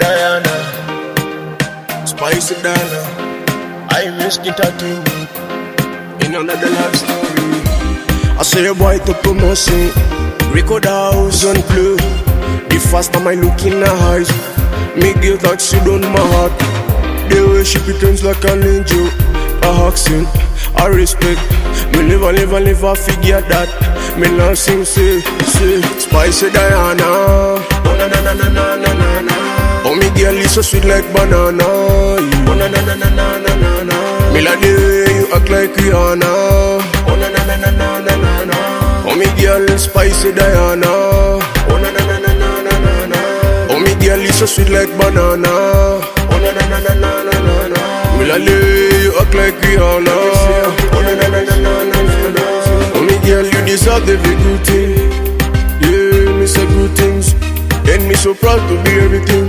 Diana, Spicy Diana, I miss entertainment in another love story. I say a boy to promotion, record house on blue. The first time I look in her eyes, me get like she done my heart. The way she pretends like an angel, a accent, I respect. Me never figure that. Me now sing, say, Spicy Diana. Oh na na na na na na na na. Oh me girl is so sweet like banana. Oh na na na na na na na na. Me like the way you act like Rihanna. Oh na na na na na na na na. Oh me girl Spicy Diana. Oh na na na na na na na na. Oh me girl is so sweet like banana. Oh na na na na na na na na. Me like the way you act like Rihanna. Oh na na na na na na na. Oh me girl you deserve every good thing. Yeah, me say good things. And me so proud to be everything.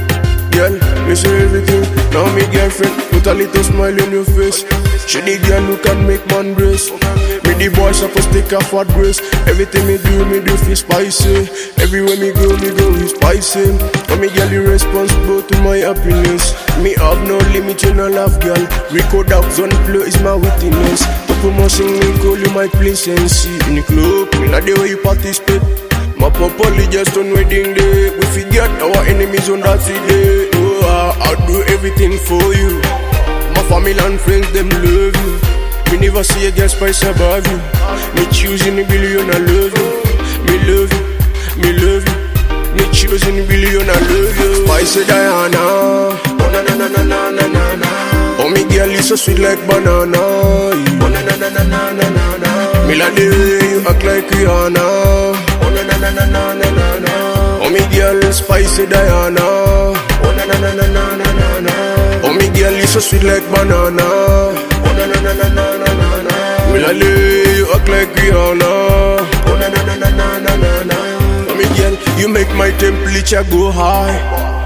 Girl, me say everything. Now me girlfriend, put a little smile on your face. She the girl who can make man brace. Me the boy supposed to take a fat grace. Everything me do feel spicy. Everywhere me go is spicy. For me girl, you responsible to my happiness. Me have no limit, you no love girl. Record out zone flow is my witness. To promotion me call you my place and see. In the club, me like the way you participate. My papa just on wedding day. We forget our enemies on that day. Oh, I'll do everything for you. My family and friends, them love you. Me never see a girl spice above you. Me choosing a billion, I love you. Me love you, me love you. Me choosing a billion, I love you. Spicy Diana. Oh na na na na na na na na. Oh me girl is so sweet like banana. Oh na na na na na na na na. Me like the way you act like Rihanna. Oh na na na na na na na na. Oh me girl Spicy Diana. Oh na na na na na na na na. Oh me girl is so sweet like banana. Oh na na na na na na na na. Me like the way you act like Rihanna. Oh na na na na na na na na. Oh me girl, you make my temperature go high.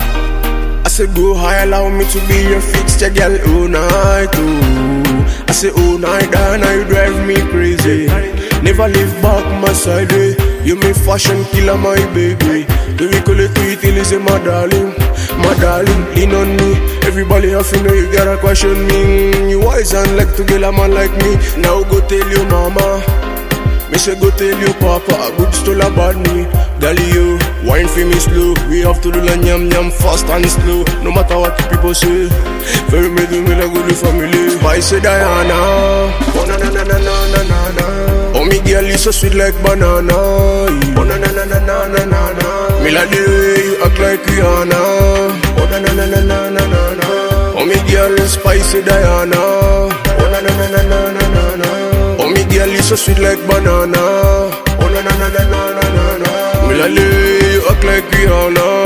I say go high, allow me to be your fixture, girl, all night, oh. I say all night, and you drive me crazy. Never leave back my side, eh. You make fashion killer, my baby. The we call it till is my darling, lean on me. Everybody have to know you gotta question me. You wise and like to get a man like me. Now go tell your mama. Me say go tell your papa a good story about me. Girl, you wine for me slow. We have to do la nyam nyam fast and slow. No matter what people say. Very me do me like good family. Spicy Diana. Oh na na na na na na na na. Oh me girl is so sweet like banana. Oh na na na na na na na na. Me like the way you act like Rihanna. Oh na na na na na na na na. Oh me girl Spicy Diana. Oh na na na na na na na na. Oh me girl is so sweet like banana. Oh na na na na na na na. Me like the way you act like Rihanna.